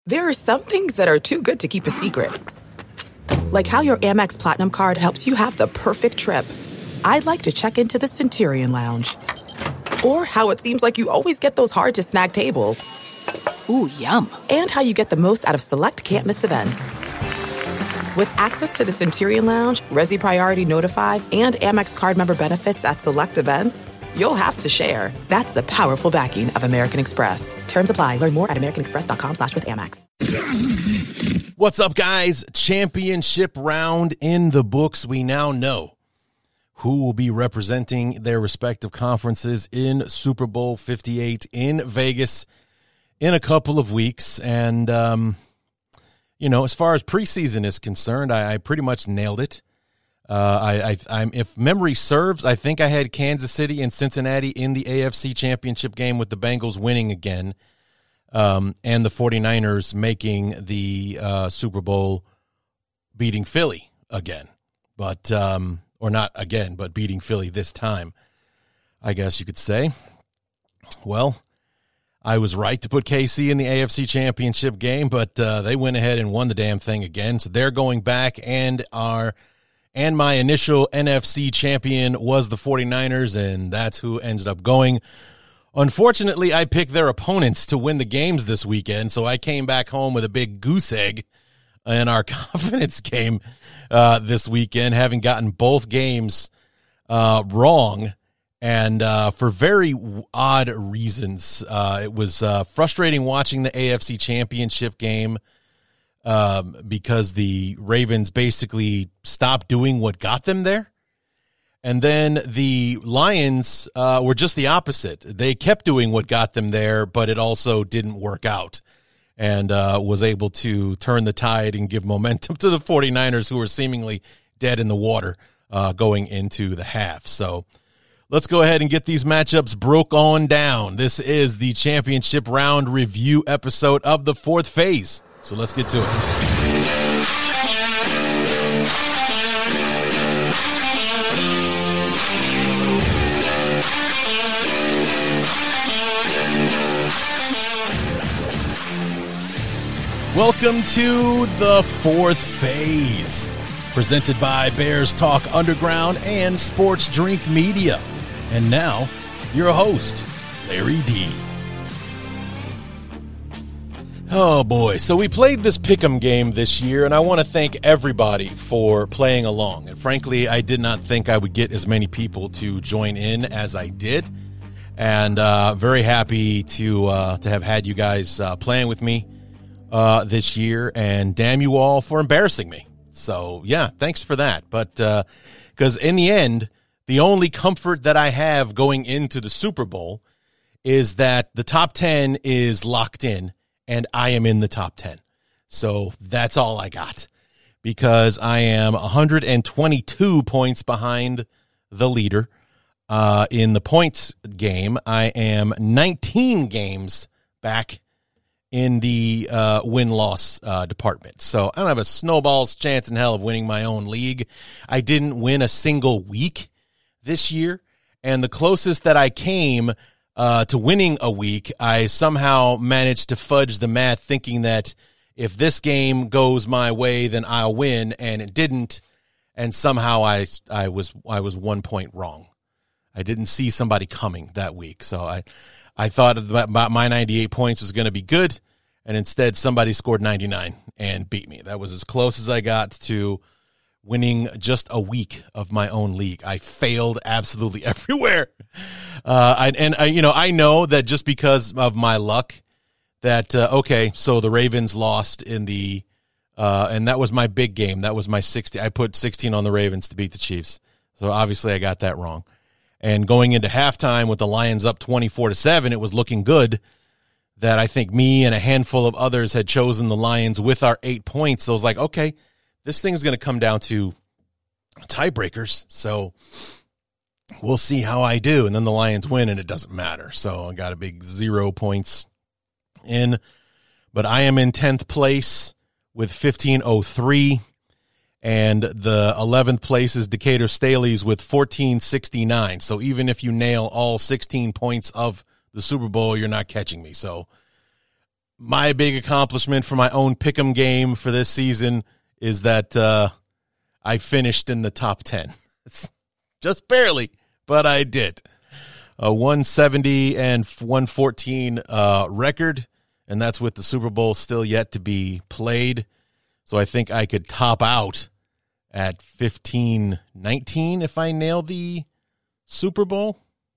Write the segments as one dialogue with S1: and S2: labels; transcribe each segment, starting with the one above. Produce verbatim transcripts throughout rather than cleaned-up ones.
S1: There are some things that are too good to keep a secret. Like how your Amex Platinum card helps you have the perfect trip. I'd like to check into the Centurion Lounge. Or how it seems like you always get those hard-to-snag tables.
S2: Ooh, yum.
S1: And how you get the most out of select can't-miss events. With access to the Centurion Lounge, Resi Priority Notified, and Amex card member benefits at select events, you'll have to share. That's the powerful backing of American Express. Terms apply. Learn more at americanexpress.com slash with Amex.
S3: What's up, guys? Championship round in the books. We now know who will be representing their respective conferences in Super Bowl fifty-eight in Vegas in a couple of weeks. And, um, you know, as far as preseason is concerned, I, I pretty much nailed it. Uh, I, I, I'm, if memory serves, I think I had Kansas City and Cincinnati in the A F C Championship game with the Bengals winning again, um, and the 49ers making the uh, Super Bowl, beating Philly again. But, um, or not again, but beating Philly this time, I guess you could say. Well, I was right to put K C in the A F C Championship game, but uh, they went ahead and won the damn thing again. So they're going back, and are and my initial N F C champion was the 49ers, and that's who ended up going. Unfortunately, I picked their opponents to win the games this weekend, so I came back home with a big goose egg in our confidence game uh, this weekend, having gotten both games uh, wrong. And uh, for very odd reasons, uh, it was uh, frustrating watching the A F C Championship game um, because the Ravens basically stopped doing what got them there. And then the Lions uh, were just the opposite. They kept doing what got them there, but it also didn't work out, and uh, was able to turn the tide and give momentum to the 49ers, who were seemingly dead in the water uh, going into the half. So let's go ahead and get these matchups broke on down. This is the championship round review episode of the fourth phase. So let's get to it. Welcome to the fourth phase, presented by Bears Talk Underground and Sports Drink Media. And now, your host, Larry D. Oh boy, so we played this pick'em game this year, and I want to thank everybody for playing along. And frankly, I did not think I would get as many people to join in as I did, and uh, very happy to uh, to have had you guys uh, playing with me uh, this year. And damn you all for embarrassing me. So yeah, thanks for that. But because uh, in the end, the only comfort that I have going into the Super Bowl is that the top ten is locked in, and I am in the top ten. So that's all I got, because I am one hundred twenty-two points behind the leader. Uh, in the points game, I am nineteen games back in the uh, win-loss uh, department. So I don't have a snowball's chance in hell of winning my own league. I didn't win a single week this year, and the closest that I came uh, to winning a week, I somehow managed to fudge the math, thinking that if this game goes my way, then I'll win, and it didn't, and somehow I I was I was one point wrong. I didn't see somebody coming that week, so I I thought about my ninety-eight points was going to be good, and instead somebody scored ninety-nine and beat me. That was as close as I got to winning just a week of my own league. I failed absolutely everywhere. Uh, I, and, I, you know, I know that just because of my luck that, uh, okay, so the Ravens lost in the, uh, and that was my big game. That was my sixty. I put sixteen on the Ravens to beat the Chiefs. So obviously I got that wrong. And going into halftime with the Lions up twenty-four to seven, it was looking good that I think me and a handful of others had chosen the Lions with our eight points. So I was like, okay, this thing's going to come down to tiebreakers. So we'll see how I do. And then the Lions win, and it doesn't matter. So I got a big zero points in. But I am in tenth place with fifteen oh three. And the eleventh place is Decatur Staley's with fourteen sixty-nine. So even if you nail all sixteen points of the Super Bowl, you're not catching me. So my big accomplishment for my own pick'em game for this season is that uh, I finished in the top ten. It's just barely, but I did. A one seventy and one fourteen uh, record, and that's with the Super Bowl still yet to be played. So I think I could top out at fifteen nineteen if I nail the Super Bowl.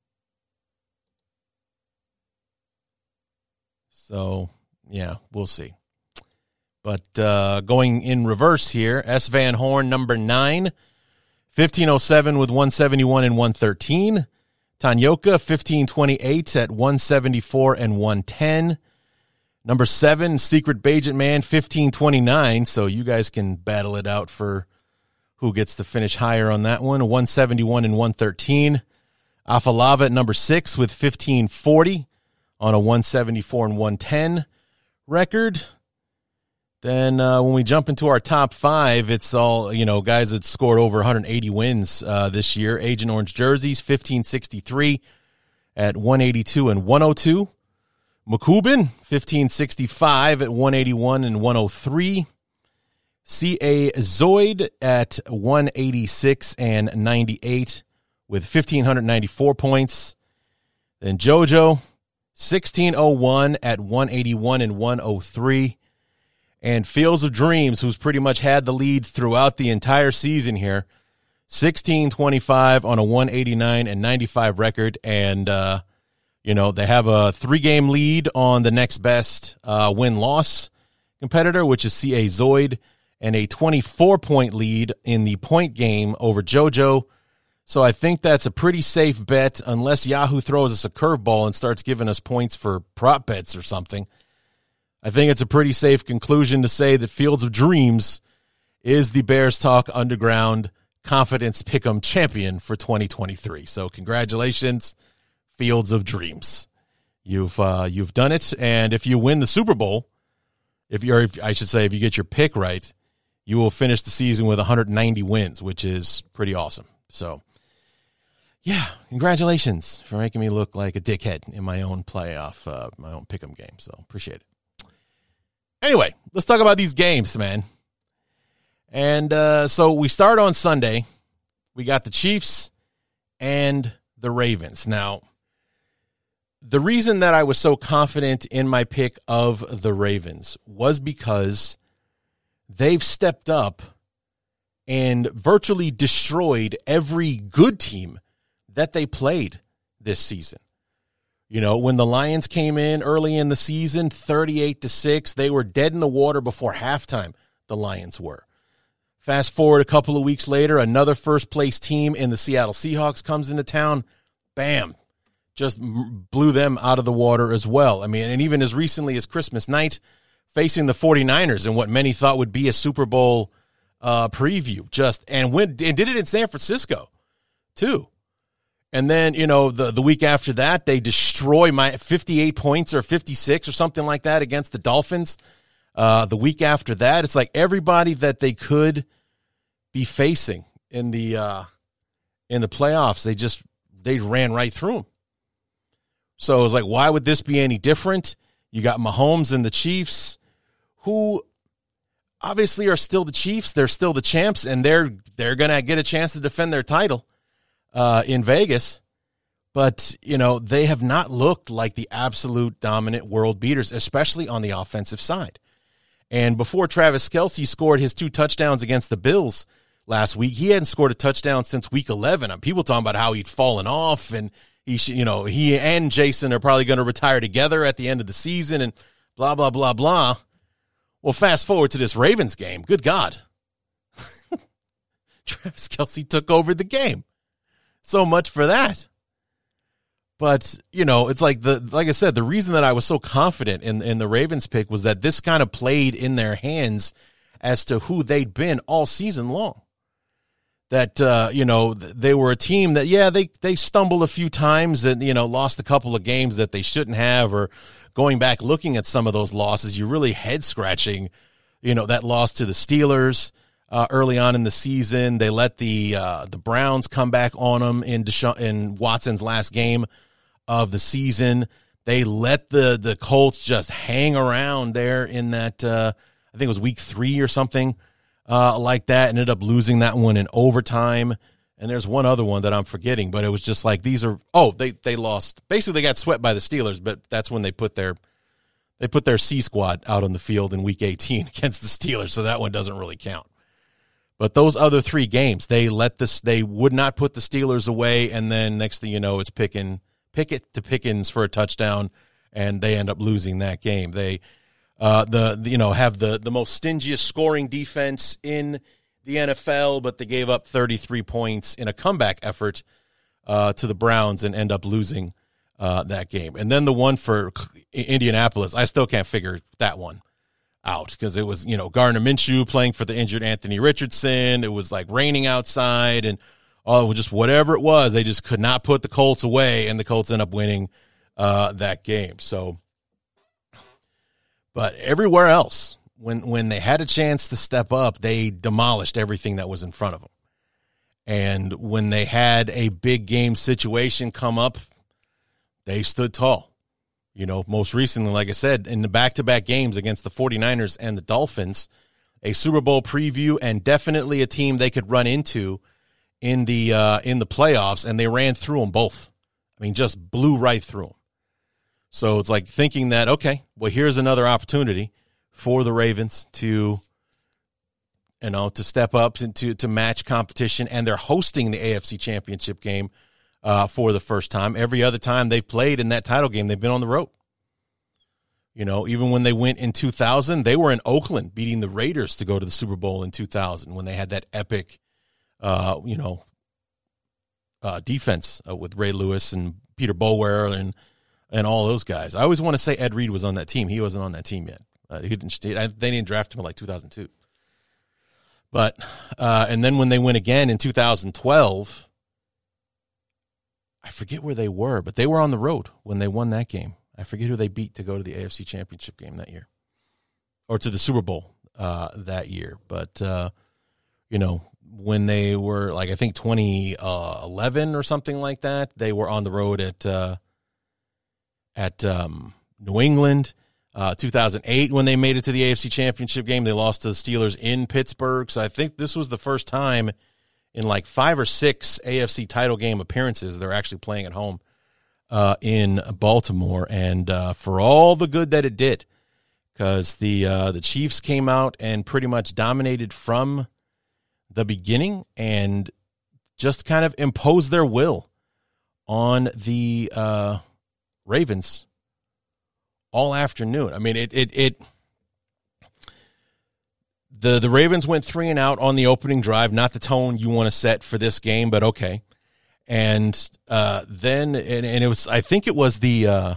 S3: So, yeah, we'll see. But uh, going in reverse here, S. Van Horn, number nine, fifteen oh seven with one seventy-one and one thirteen. Tanyoka, fifteen twenty-eight at one seventy-four and one ten. Number seven, Secret Bajent Man, fifteen twenty-nine. So you guys can battle it out for who gets to finish higher on that one. one seventy-one and one thirteen. Afalava at number six with fifteen forty on a one seventy-four and one ten record. Then uh, when we jump into our top five, it's all, you know, guys that scored over one hundred eighty wins uh, this year. Agent Orange Jerseys, fifteen sixty-three at one eighty-two and one oh two. McCubin, fifteen sixty-five at one eighty-one and one oh three. C A. Zoid at one eighty-six and ninety-eight with fifteen ninety-four points. Then JoJo, sixteen oh one at one eighty-one and one oh three. And Fields of Dreams, who's pretty much had the lead throughout the entire season here, sixteen twenty-five on a one eighty-nine and ninety-five record. And, uh, you know, they have a three-game lead on the next best uh, win-loss competitor, which is C A. Zoid, and a twenty-four point lead in the point game over JoJo. So I think that's a pretty safe bet unless Yahoo throws us a curveball and starts giving us points for prop bets or something. I think it's a pretty safe conclusion to say that Fields of Dreams is the Bears Talk Underground Confidence Pick'em champion for twenty twenty-three. So congratulations, Fields of Dreams. You've uh, you've done it, and if you win the Super Bowl, if you're, if, I should say, if you get your pick right, you will finish the season with one hundred ninety wins, which is pretty awesome. So, yeah, congratulations for making me look like a dickhead in my own playoff, uh, my own pick'em game. So appreciate it. Anyway, let's talk about these games, man. And uh, so we start on Sunday. We got the Chiefs and the Ravens. Now, the reason that I was so confident in my pick of the Ravens was because they've stepped up and virtually destroyed every good team that they played this season. You know, when the Lions came in early in the season, thirty-eight to six, they were dead in the water before halftime, the Lions were. Fast forward a couple of weeks later, another first-place team in the Seattle Seahawks comes into town. Bam. Just blew them out of the water as well. I mean, and even as recently as Christmas night, facing the 49ers in what many thought would be a Super Bowl uh, preview. Just and went and did it in San Francisco, too. And then, you know, the, the week after that, they destroy my fifty-eight points or fifty-six or something like that against the Dolphins. Uh, the week after that, it's like everybody that they could be facing in the uh, in the playoffs, they just they ran right through them. So it was like, why would this be any different? You got Mahomes and the Chiefs, who obviously are still the Chiefs. They're still the champs, and they're they're gonna get a chance to defend their title Uh, in Vegas, but, you know, they have not looked like the absolute dominant world beaters, especially on the offensive side. And before Travis Kelce scored his two touchdowns against the Bills last week, he hadn't scored a touchdown since week eleven. People talking about how he'd fallen off, and he, you know, he and Jason are probably going to retire together at the end of the season, and blah blah blah blah. Well, fast forward to this Ravens game. Good God, Travis Kelce took over the game. So much for that. But, you know, it's like the like I said, the reason that I was so confident in, in the Ravens pick was that this kind of played in their hands as to who they'd been all season long. That, uh, you know, they were a team that, yeah, they, they stumbled a few times and, you know, lost a couple of games that they shouldn't have, or going back looking at some of those losses, you're really head-scratching, you know, that loss to the Steelers. Uh, early on in the season, they let the uh, the Browns come back on them in Desha- in Watson's last game of the season. They let the, the Colts just hang around there in that, uh, I think it was week three or something uh, like that. Ended up losing that one in overtime. And there's one other one that I'm forgetting, but it was just like these are, oh, they, they lost. Basically, they got swept by the Steelers, but that's when they put their they put their C squad out on the field in week eighteen against the Steelers, so that one doesn't really count. But those other three games, they let this, they would not put the Steelers away, and then next thing you know, it's picking Pickett to Pickens for a touchdown, and they end up losing that game. They, uh, the you know, have the the most stingiest scoring defense in the N F L, but they gave up thirty-three points in a comeback effort uh, to the Browns and end up losing uh, that game. And then the one for Indianapolis, I still can't figure that one out because it was, you know, Gardner Minshew playing for the injured Anthony Richardson. It was like raining outside and oh, just whatever it was, they just could not put the Colts away, and the Colts end up winning uh, that game. So, but everywhere else, when when they had a chance to step up, they demolished everything that was in front of them. And when they had a big game situation come up, they stood tall. You know, most recently, like I said, in the back-to-back games against the 49ers and the Dolphins, a Super Bowl preview and definitely a team they could run into in the uh, in the playoffs, and they ran through them both. I mean, just blew right through them. So it's like thinking that, okay, well, here's another opportunity for the Ravens to, you know, to step up and to, to match competition, and they're hosting the A F C Championship game uh, for the first time. Every other time they've played in that title game, they've been on the road. You know, even when they went in two thousand, they were in Oakland beating the Raiders to go to the Super Bowl in two thousand when they had that epic, uh, you know, uh, defense uh, with Ray Lewis and Peter Bower and and all those guys. I always want to say Ed Reed was on that team. He wasn't on that team yet. Uh, he didn't. They didn't draft him in like two thousand two. But uh, and then when they went again in two thousand twelve, I forget where they were, but they were on the road when they won that game. I forget who they beat to go to the A F C Championship game that year, or to the Super Bowl uh, that year. But uh, you know, when they were like I think twenty eleven or something like that, they were on the road at uh, at um, New England. Uh, two thousand eight, when they made it to the A F C Championship game, they lost to the Steelers in Pittsburgh. So I think this was the first time in like five or six A F C title game appearances they're actually playing at home uh, in Baltimore. And uh, for all the good that it did, because the uh, the Chiefs came out and pretty much dominated from the beginning and just kind of imposed their will on the uh, Ravens all afternoon. I mean, it, it, it, the, the Ravens went three and out on the opening drive, not the tone you want to set for this game, but okay. And, uh, then, and, and it was, I think it was the, uh,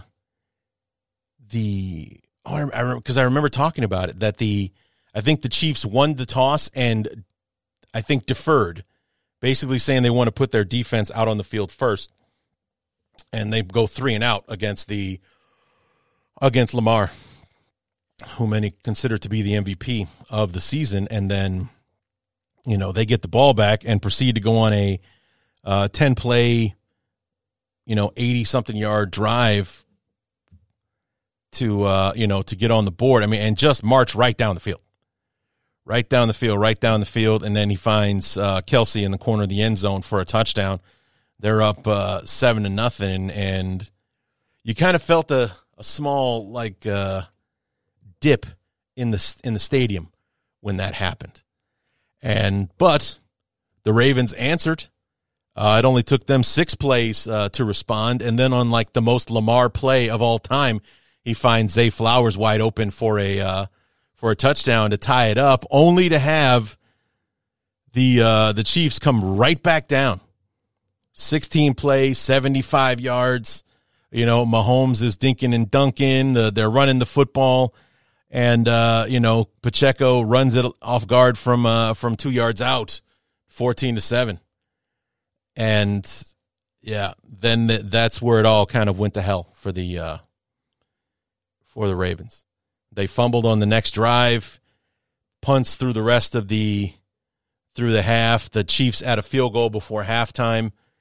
S3: the, oh, I remember, cause I remember talking about it, that the, I think the Chiefs won the toss and I think deferred, basically saying they want to put their defense out on the field first. And they go three and out against the, against Lamar, who many consider to be the M V P of the season. And then, you know, they get the ball back and proceed to go on a uh, ten-play, you know, eighty-something yard drive to, uh, you know, to get on the board. I mean, and just march right down the field. Right down the field, right down the field. And then he finds uh, Kelsey in the corner of the end zone for a touchdown. They're up uh, seven to nothing. And you kind of felt a, a small, like, uh, dip in the in the stadium when that happened. And but the Ravens answered. Uh, it only took them six plays uh, to respond, and then on like the most Lamar play of all time, he finds Zay Flowers wide open for a uh, for a touchdown to tie it up, only to have the uh, the Chiefs come right back down. sixteen plays, seventy-five yards. You know, Mahomes is dinking and dunking. The, they're running the football. And, uh, you know, Pacheco runs it off guard from uh, from two yards out, fourteen to seven. And, yeah, then th- that's where it all kind of went to hell for the uh, for the Ravens. They fumbled on the next drive, punts through the rest of the through the half. The Chiefs had a field goal before halftime.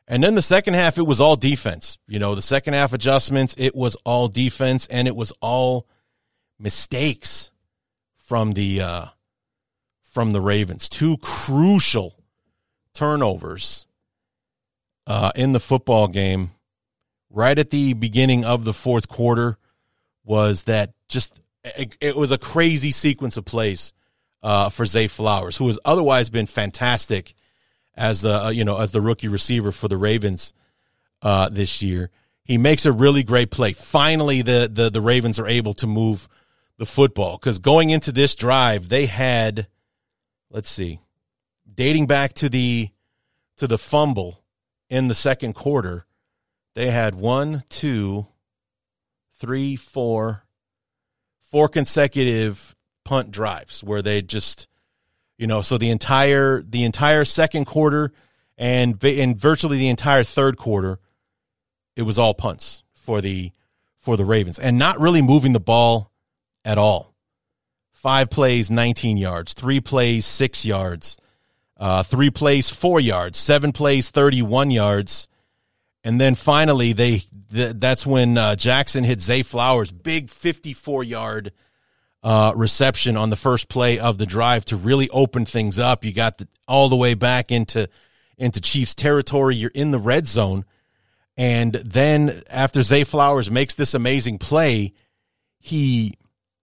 S3: And then the second half, it was all defense. You know, the second half adjustments, it was all defense, and it was all mistakes from the uh, from the Ravens. Two crucial turnovers uh, in the football game right at the beginning of the fourth quarter was that just it, it was a crazy sequence of plays uh, for Zay Flowers, who has otherwise been fantastic as the uh, you know as the rookie receiver for the Ravens uh, this year. He makes a really great play. Finally, the the the Ravens are able to move the football, because going into this drive, they had, let's see, dating back to the to the fumble in the second quarter, they had one, two, three, four, four consecutive punt drives where they just, you know, so the entire the entire second quarter and and virtually the entire third quarter, it was all punts for the for the Ravens, and not really moving the ball at all. Five plays, nineteen yards. Three plays, six yards. Uh, three plays, four yards. Seven plays, thirty-one yards. And then finally, they th- that's when uh, Jackson hit Zay Flowers' big fifty-four-yard uh, reception on the first play of the drive to really open things up. You got the, all the way back into, into Chiefs territory. You're in the red zone. And then after Zay Flowers makes this amazing play, he...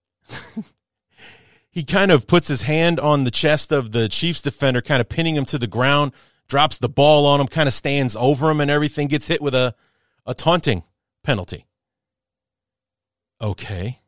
S3: he kind of puts his hand on the chest of the Chiefs defender, kind of pinning him to the ground, drops the ball on him, kind of stands over him and everything, gets hit with a, a taunting penalty. Okay.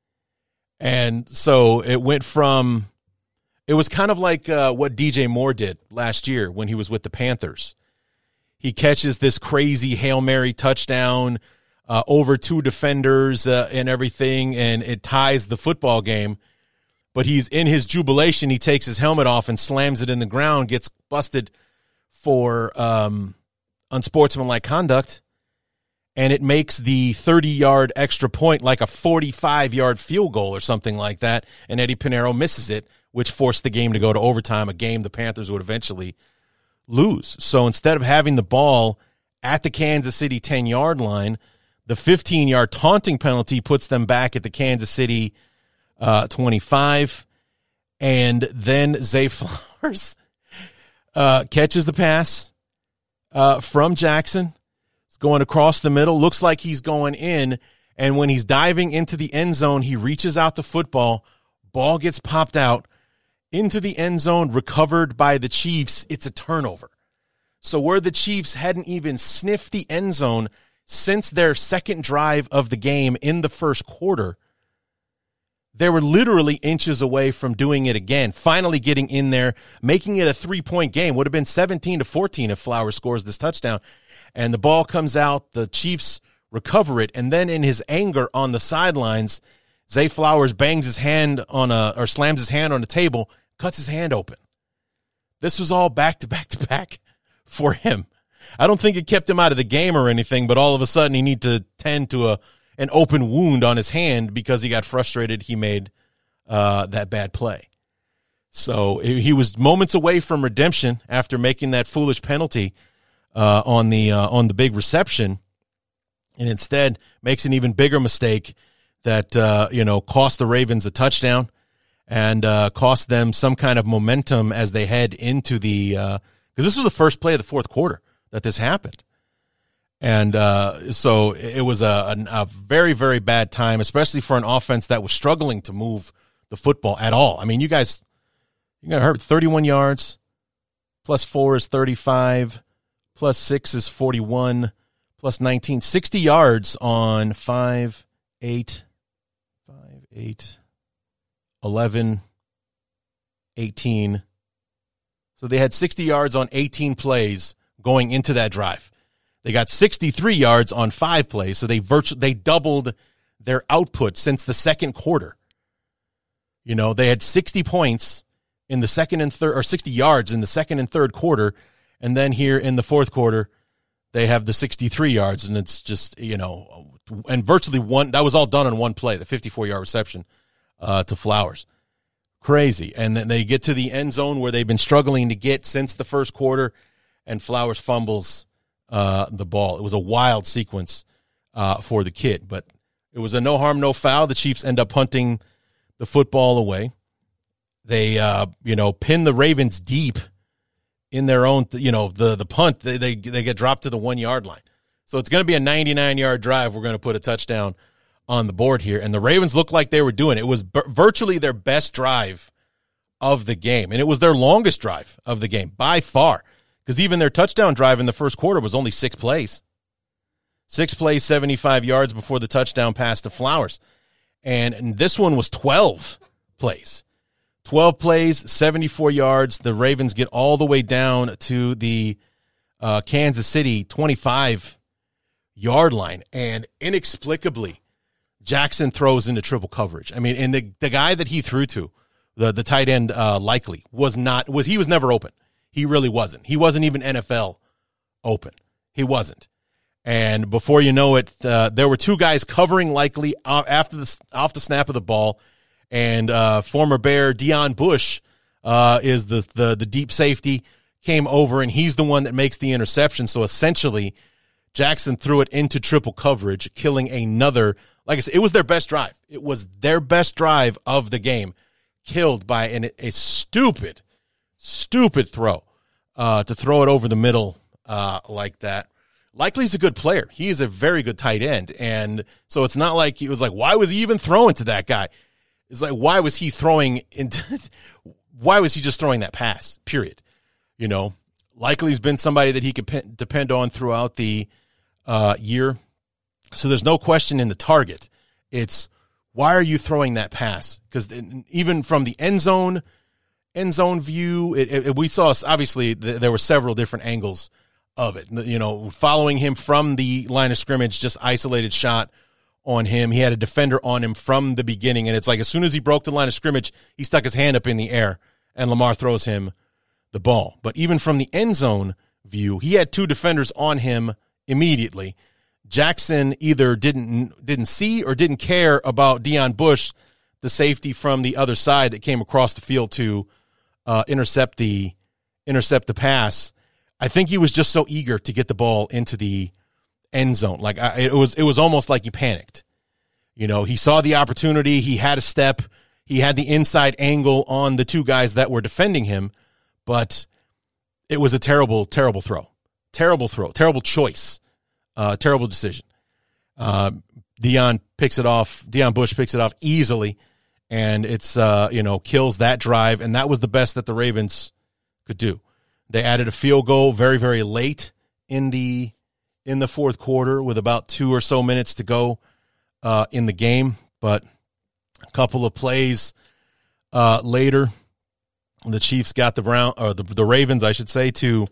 S3: And so it went from, it was kind of like uh, what D J Moore did last year when he was with the Panthers. He catches this crazy Hail Mary touchdown Uh, over two defenders uh, and everything, and it ties the football game. But he's in his jubilation. He takes his helmet off and slams it in the ground, gets busted for um, unsportsmanlike conduct, and it makes the thirty-yard extra point like a forty-five-yard field goal or something like that, and Eddie Pinheiro misses it, which forced the game to go to overtime, a game the Panthers would eventually lose. So instead of having the ball at the Kansas City ten-yard line, the fifteen-yard taunting penalty puts them back at the Kansas City uh, twenty-five, and then Zay Flowers uh, catches the pass uh, from Jackson. It's going across the middle. Looks like he's going in, and when he's diving into the end zone, he reaches out the football. Ball gets popped out into the end zone, recovered by the Chiefs. It's a turnover. So where the Chiefs hadn't even sniffed the end zone since their second drive of the game in the first quarter, they were literally inches away from doing it again, finally getting in there, making it a three-point game. Would have been seventeen to fourteen if Flowers scores this touchdown. And the ball comes out, the Chiefs recover it, and then in his anger on the sidelines, Zay Flowers bangs his hand on a, or slams his hand on the table, cuts his hand open. This was all back-to-back-to-back for him. I don't think it kept him out of the game or anything, but all of a sudden he need to tend to a an open wound on his hand because he got frustrated he made uh, that bad play. So he was moments away from redemption after making that foolish penalty uh, on the uh, on the big reception, and instead makes an even bigger mistake that uh, you know cost the Ravens a touchdown and uh, cost them some kind of momentum as they head into the because uh, this was the first play of the fourth quarter that this happened. And uh, so it was a, a, a very, very bad time, especially for an offense that was struggling to move the football at all. I mean, you guys, you got hurt thirty-one yards, plus four is thirty-five, plus six is forty-one, plus nineteen, sixty yards on five, eight, five, eight, eleven, eighteen. So they had sixty yards on eighteen plays going into that drive. They got sixty-three yards on five plays, so they virtually they doubled their output since the second quarter. You know, they had sixty points in the second and third, or sixty yards in the second and third quarter, and then here in the fourth quarter, they have the sixty-three yards, and it's just, you know, and virtually one, that was all done on one play, the fifty-four-yard reception uh, to Flowers. Crazy. And then they get to the end zone where they've been struggling to get since the first quarter, and Flowers fumbles uh, the ball. It was a wild sequence uh, for the kid, but it was a no harm, no foul. The Chiefs end up punting the football away. They, uh, you know, pin the Ravens deep in their own, you know, the the punt. They they, they get dropped to the one-yard line. So it's going to be a ninety-nine-yard drive. We're going to put a touchdown on the board here. And the Ravens looked like they were doing it. It was b- virtually their best drive of the game. And it was their longest drive of the game by far. Because even their touchdown drive in the first quarter was only six plays. Six plays, seventy-five yards before the touchdown pass to Flowers. And, and this one was twelve plays. twelve plays, seventy-four yards. The Ravens get all the way down to the uh, Kansas City twenty-five-yard line. And inexplicably, Jackson throws into triple coverage. I mean, and the, the guy that he threw to, the, the tight end uh, likely, was not, was he was never open. He really wasn't. He wasn't even N F L open. He wasn't. And before you know it, uh, there were two guys covering likely after the, off the snap of the ball. And uh, former Bear Deon Bush uh, is the, the the deep safety, came over, and he's the one that makes the interception. So essentially, Jackson threw it into triple coverage, killing another. Like I said, it was their best drive. It was their best drive of the game, killed by an, a stupid, stupid throw uh, to throw it over the middle uh, like that. Likely's a good player. He is a very good tight end. And so it's not like he was like, why was he even throwing to that guy? It's like, why was he throwing into, why was he just throwing that pass, period? You know, Likely's been somebody that he could pe- depend on throughout the uh, year. So there's no question in the target. It's, why are you throwing that pass? Because even from the end zone, end zone view, it, it, we saw, obviously, th- there were several different angles of it. You know, following him from the line of scrimmage, just isolated shot on him. He had a defender on him from the beginning, and it's like as soon as he broke the line of scrimmage, he stuck his hand up in the air, and Lamar throws him the ball. But even from the end zone view, he had two defenders on him immediately. Jackson either didn't didn't see or didn't care about Deon Bush, the safety from the other side that came across the field to uh, intercept the intercept the pass. I think he was just so eager to get the ball into the end zone. Like I, it was, it was almost like he panicked. You know, he saw the opportunity. He had a step. He had the inside angle on the two guys that were defending him, but it was a terrible, terrible throw. Terrible throw. Terrible choice. Uh, terrible decision. Uh, Deon picks it off. Deon Bush picks it off easily, and it's uh, you know kills that drive. And that was the best that the Ravens could do. They added a field goal very, very late in the in the fourth quarter with about two or so minutes to go uh, in the game. But a couple of plays uh, later, the Chiefs got the Brown or the, the Ravens, I should say, to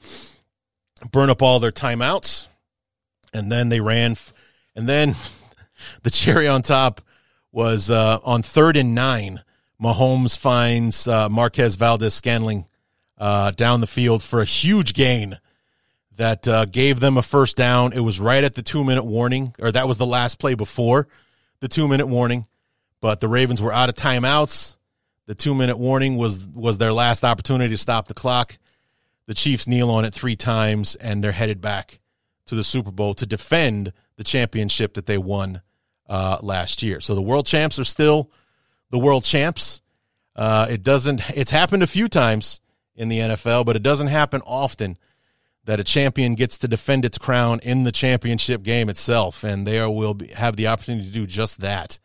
S3: burn up all their timeouts, and then they ran. F- and then the cherry on top was uh, on third and nine. Mahomes finds uh, Marquez Valdes-Scantling Uh, down the field for a huge gain that uh, gave them a first down. It was right at the two-minute warning, or that was the last play before the two-minute warning. But the Ravens were out of timeouts. The two-minute warning was was their last opportunity to stop the clock. The Chiefs kneel on it three times, and they're headed back to the Super Bowl to defend the championship that they won uh, last year. So the world champs are still the world champs. Uh, it doesn't. It's happened a few times in the N F L, but it doesn't happen often that a champion gets to defend its crown in the championship game itself, and they will be, have the opportunity to do just that.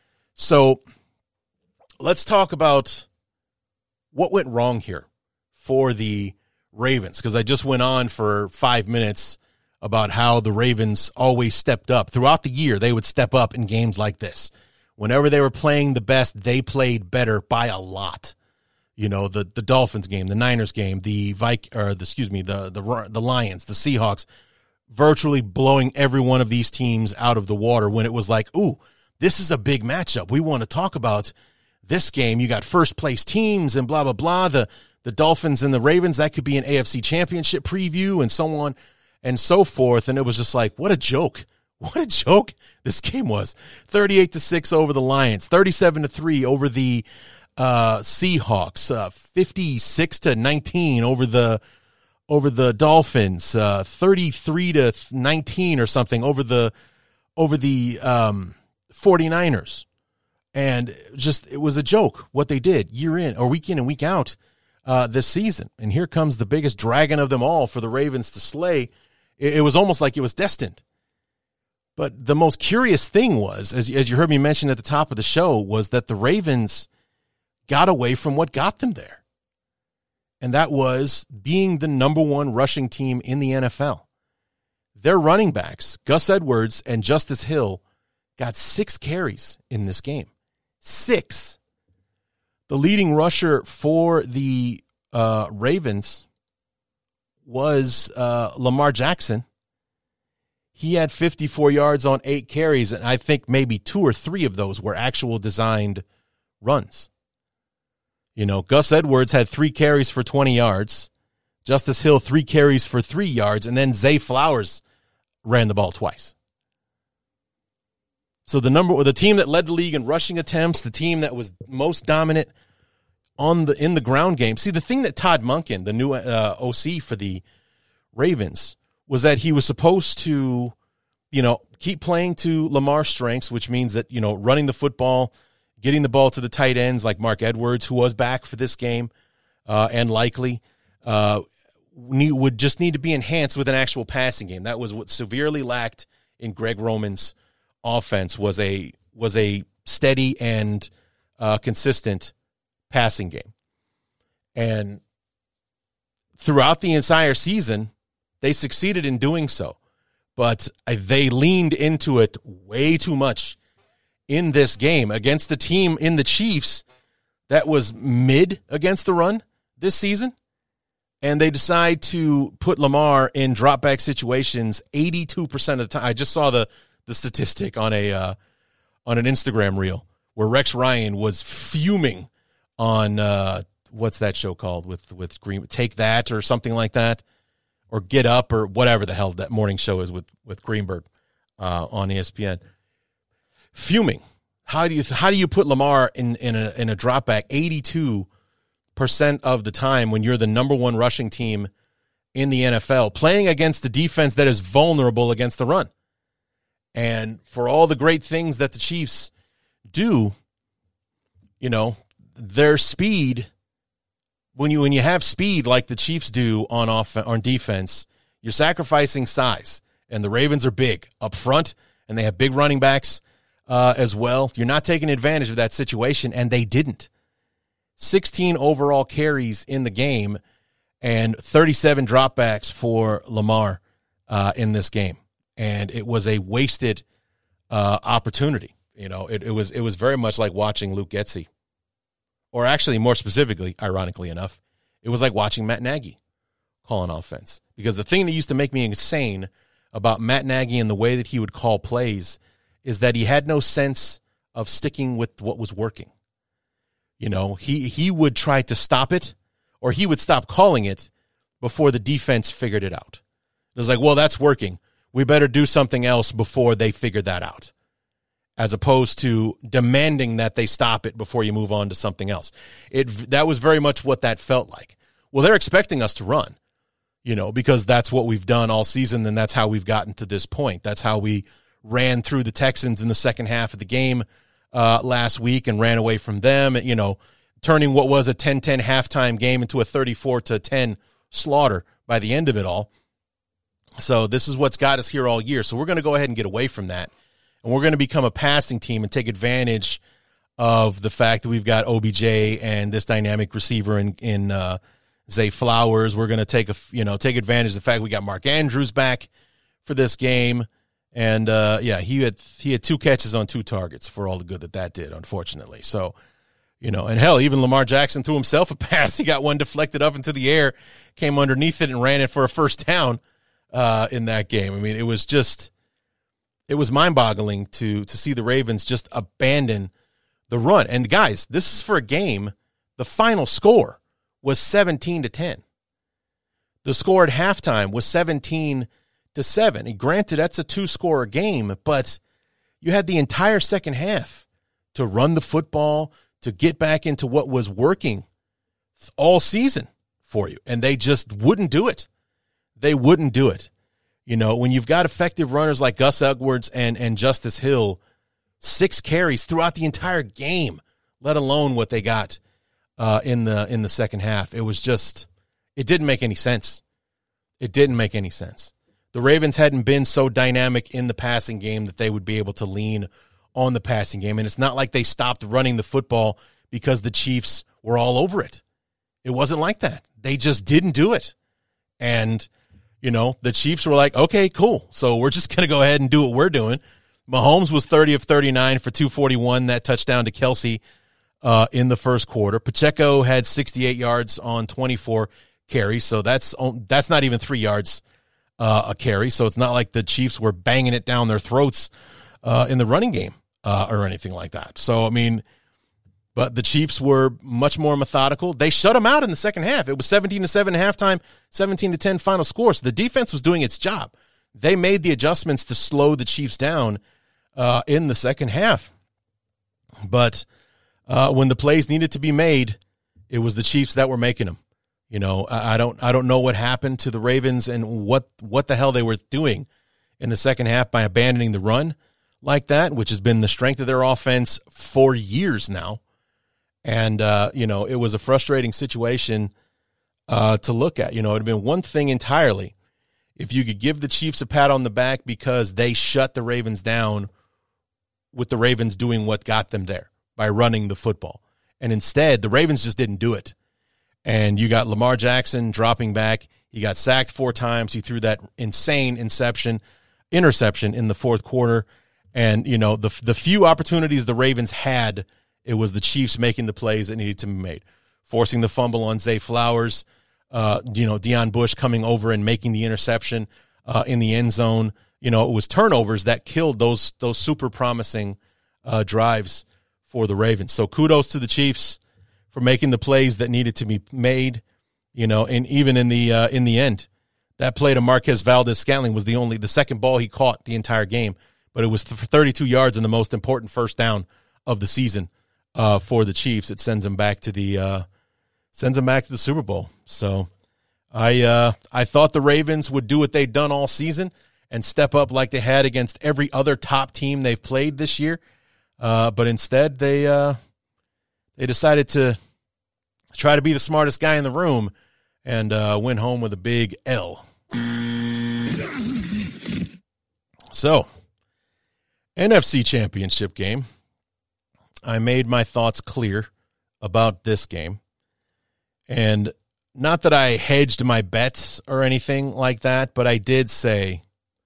S3: So let's talk about what went wrong here for the Ravens, because I just went on for five minutes about how the Ravens always stepped up. Throughout the year, they would step up in games like this. Whenever they were playing the best, they played better by a lot. You know, the, the Dolphins game, the Niners game, the Vic, or the, excuse me, the, the the Lions, the Seahawks, virtually blowing every one of these teams out of the water when it was like, ooh, this is a big matchup. We want to talk about this game. You got first place teams and blah, blah, blah. The, the Dolphins and the Ravens, that could be an A F C championship preview and so on and so forth. And it was just like, what a joke. What a joke this game was. thirty-eight to six over the Lions, thirty-seven to three over the Uh, Seahawks, uh, fifty-six to nineteen over the over the Dolphins, uh, thirty-three to nineteen or something over the over the um, 49ers. And just, it was a joke what they did year in or week in and week out uh, this season. And here comes the biggest dragon of them all for the Ravens to slay. It, it was almost like it was destined. But the most curious thing was, as, as you heard me mention at the top of the show, was that the Ravens got away from what got them there. And that was being the number one rushing team in the N F L. Their running backs, Gus Edwards and Justice Hill, got six carries in this game. Six. The leading rusher for the uh, Ravens was uh, Lamar Jackson. He had fifty-four yards on eight carries, and I think maybe two or three of those were actual designed runs. You know, Gus Edwards had three carries for twenty yards. Justice Hill, three carries for three yards. And then Zay Flowers ran the ball twice. So the number, the team that led the league in rushing attempts, the team that was most dominant on the in the ground game. See, the thing that Todd Monken, the new uh, O C for the Ravens, was that he was supposed to, you know, keep playing to Lamar's strengths, which means that, you know, running the football, getting the ball to the tight ends like Mark Edwards, who was back for this game, uh, and likely uh, need, would just need to be enhanced with an actual passing game. That was what severely lacked in Greg Roman's offense, was a was a steady and uh, consistent passing game. And throughout the entire season, they succeeded in doing so. But they leaned into it way too much in this game against the team in the Chiefs that was mid against the run this season. And they decide to put Lamar in drop back situations eighty-two percent of the time. I just saw the the statistic on a uh, on an Instagram reel where Rex Ryan was fuming on uh, what's that show called with with Green Take That or something like that, or Get Up or whatever the hell that morning show is with with Greenberg uh, on E S P N. Fuming. How do you how do you put Lamar in in a in a drop back eighty-two percent of the time when you're the number one rushing team in the N F L, playing against the defense that is vulnerable against the run? And for all the great things that the Chiefs do, you know, their speed, when you when you have speed like the Chiefs do on off on defense, you're sacrificing size. And the Ravens are big up front, and they have big running backs uh, as well. You're not taking advantage of that situation, and they didn't. sixteen overall carries in the game and thirty-seven dropbacks for Lamar uh, in this game. And it was a wasted uh, opportunity. You know, it, it was it was very much like watching Luke Getsy. Or actually, more specifically, ironically enough, it was like watching Matt Nagy call an offense. Because the thing that used to make me insane about Matt Nagy and the way that he would call plays is that he had no sense of sticking with what was working. You know, he, he would try to stop it, or he would stop calling it before the defense figured it out. It was like, well, that's working. We better do something else before they figure that out, as opposed to demanding that they stop it before you move on to something else. It that was very much what that felt like. Well, they're expecting us to run, you know, because that's what we've done all season, and that's how we've gotten to this point. That's how we ran through the Texans in the second half of the game uh, last week and ran away from them, you know, turning what was a ten ten halftime game into a thirty-four to ten slaughter by the end of it all. So this is what's got us here all year. So we're going to go ahead and get away from that. And we're going to become a passing team and take advantage of the fact that we've got O B J and this dynamic receiver in, in uh, Zay Flowers. We're going to take a, you know, take advantage of the fact we got Mark Andrews back for this game. And, uh, yeah, he had he had two catches on two targets for all the good that that did, unfortunately. So, you know, and hell, even Lamar Jackson threw himself a pass. He got one deflected up into the air, came underneath it, and ran it for a first down uh, in that game. I mean, it was just – it was mind-boggling to to see the Ravens just abandon the run. And, guys, this is for a game. The final score was seventeen to ten. The score at halftime was seventeen to seven. And granted, that's a two-score game, but you had the entire second half to run the football, to get back into what was working all season for you. And they just wouldn't do it they wouldn't do it. You know, when you've got effective runners like Gus Edwards and, and Justice Hill, six carries throughout the entire game, let alone what they got uh, in the in the second half. It was just, it didn't make any sense. It didn't make any sense. The Ravens hadn't been so dynamic in the passing game that they would be able to lean on the passing game. And it's not like they stopped running the football because the Chiefs were all over it. It wasn't like that. They just didn't do it. And, you know, the Chiefs were like, okay, cool. So we're just going to go ahead and do what we're doing. Mahomes was thirty of thirty-nine for two forty-one, that touchdown to Kelsey uh, in the first quarter. Pacheco had sixty-eight yards on twenty-four carries, so that's that's not even three yards uh, a carry. So it's not like the Chiefs were banging it down their throats uh, in the running game uh, or anything like that. So, I mean, but the Chiefs were much more methodical. They shut them out in the second half. It was seventeen to seven at halftime, seventeen to ten final score. So the defense was doing its job. They made the adjustments to slow the Chiefs down uh, in the second half. But uh, when the plays needed to be made, it was the Chiefs that were making them. You know, I, I don't I don't know what happened to the Ravens and what, what the hell they were doing in the second half by abandoning the run like that, which has been the strength of their offense for years now. And, uh, you know, it was a frustrating situation uh, to look at. You know, it would have been one thing entirely if you could give the Chiefs a pat on the back because they shut the Ravens down with the Ravens doing what got them there by running the football. And instead, the Ravens just didn't do it. And you got Lamar Jackson dropping back. He got sacked four times. He threw that insane inception, interception in the fourth quarter. And, you know, the the few opportunities the Ravens had, it was the Chiefs making the plays that needed to be made, forcing the fumble on Zay Flowers, uh, you know, Deion Bush coming over and making the interception uh, in the end zone. You know, it was turnovers that killed those those super promising uh, drives for the Ravens. So kudos to the Chiefs for making the plays that needed to be made. You know, and even in the uh, in the end, that play to Marquez Valdes-Scantling was the only the second ball he caught the entire game, but it was for thirty-two yards and the most important first down of the season uh, for the Chiefs. It sends them back to the uh, sends them back to the Super Bowl. So I uh, I thought the Ravens would do what they'd done all season and step up like they had against every other top team they've played this year, uh, but instead they uh, they decided to try to be the smartest guy in the room and uh, went home with a big L. So, N F C Championship game. I made my thoughts clear about this game. And not that I hedged my bets or anything like that, but I did say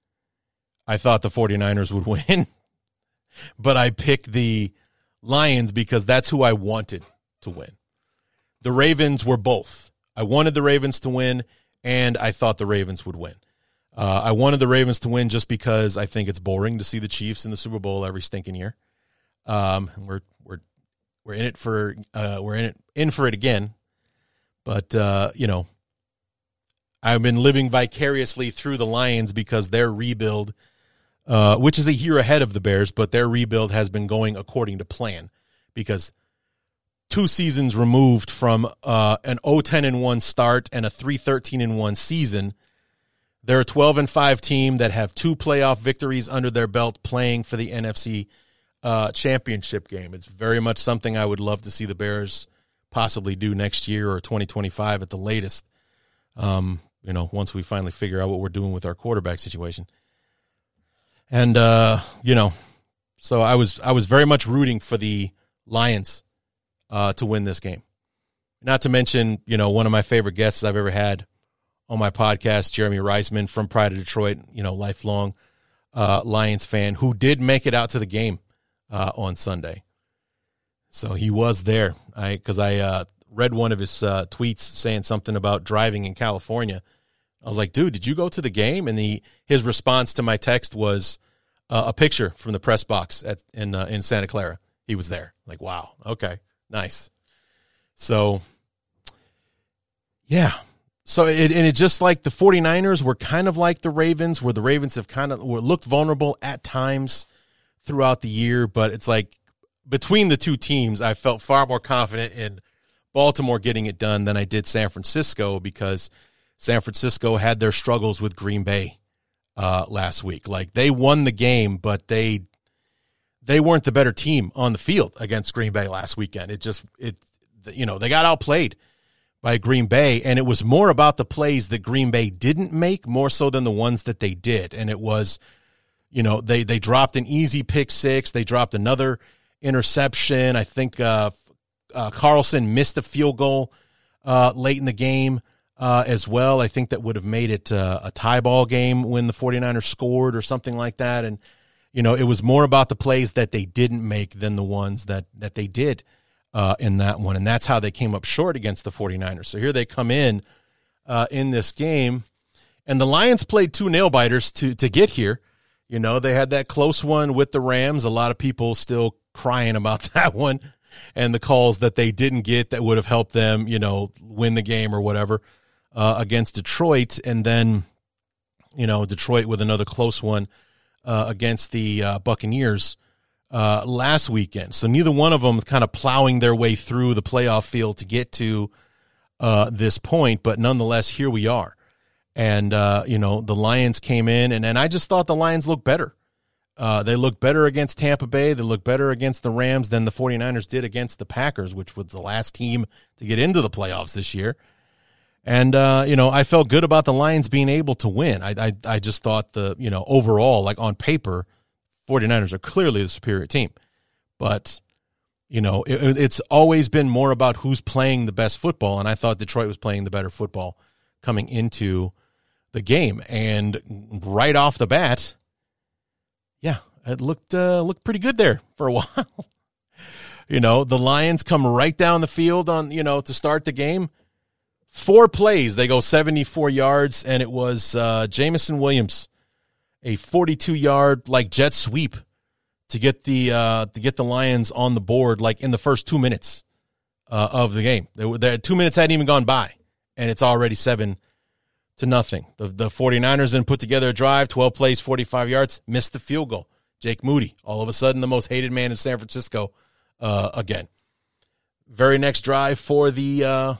S3: I thought the 49ers would win. But I picked the Lions because that's who I wanted to win. The Ravens were both. I wanted the Ravens to win, and I thought the Ravens would win. Uh, I wanted the Ravens to win just because I think it's boring to see the Chiefs in the Super Bowl every stinking year. Um, we're we're we're in it for uh, we're in it in for it again. But uh, you know, I've been living vicariously through the Lions because their rebuild, uh, which is a year ahead of the Bears, but their rebuild has been going according to plan because two seasons removed from uh, an oh ten and one start and a three thirteen and one season, they're a twelve and five team that have two playoff victories under their belt playing for the N F C uh, championship game. It's very much something I would love to see the Bears possibly do next year or twenty twenty-five at the latest, um, you know, once we finally figure out what we're doing with our quarterback situation. And, uh, you know, so I was I was very much rooting for the Lions Uh, to win this game. Not to mention, you know, one of my favorite guests I've ever had on my podcast, Jeremy Reisman from Pride of Detroit, you know, lifelong uh, Lions fan who did make it out to the game uh, on Sunday. So he was there. I because I uh, read one of his uh, tweets saying something about driving in California. I was like, dude, did you go to the game? And the his response to my text was uh, a picture from the press box at in uh, in Santa Clara. He was there. Like, wow, okay. Nice. So, yeah. So, it, and it just like the 49ers were kind of like the Ravens, where the Ravens have kind of were, looked vulnerable at times throughout the year. But it's like between the two teams, I felt far more confident in Baltimore getting it done than I did San Francisco because San Francisco had their struggles with Green Bay uh, last week. Like, they won the game, but they they weren't the better team on the field against Green Bay last weekend. It just, it you know, they got outplayed by Green Bay, and it was more about the plays that Green Bay didn't make more so than the ones that they did. And it was, you know, they, they dropped an easy pick six. They dropped another interception. I think uh, uh, Carlson missed a field goal uh, late in the game uh, as well. I think that would have made it uh, a tie ball game when the 49ers scored or something like that. And, you know, it was more about the plays that they didn't make than the ones that, that they did uh, in that one. And that's how they came up short against the 49ers. So here they come in uh, in this game. And the Lions played two nail-biters to, to get here. You know, they had that close one with the Rams. A lot of people still crying about that one and the calls that they didn't get that would have helped them, you know, win the game or whatever uh, against Detroit. And then, you know, Detroit with another close one uh, against the uh, Buccaneers uh, last weekend. So neither one of them kind of plowing their way through the playoff field to get to uh, this point. But nonetheless, here we are. And, uh, you know, the Lions came in, and, and I just thought the Lions looked better. Uh, they looked better against Tampa Bay. They looked better against the Rams than the 49ers did against the Packers, which was the last team to get into the playoffs this year. And, uh, you know, I felt good about the Lions being able to win. I, I, I just thought the, you know, overall, like on paper, 49ers are clearly the superior team. But, you know, it, it's always been more about who's playing the best football, and I thought Detroit was playing the better football coming into the game. And right off the bat, yeah, it looked uh, looked pretty good there for a while. You know, the Lions come right down the field on, you know, to start the game. Four plays, they go seventy-four yards, and it was uh, Jameson Williams, a forty-two-yard like jet sweep to get the uh, to get the Lions on the board like in the first two minutes uh, of the game. They, they, two minutes hadn't even gone by, and it's already seven to nothing. The, the 49ers then put together a drive, twelve plays, forty-five yards, missed the field goal. Jake Moody, all of a sudden the most hated man in San Francisco uh, again. Very next drive for the uh,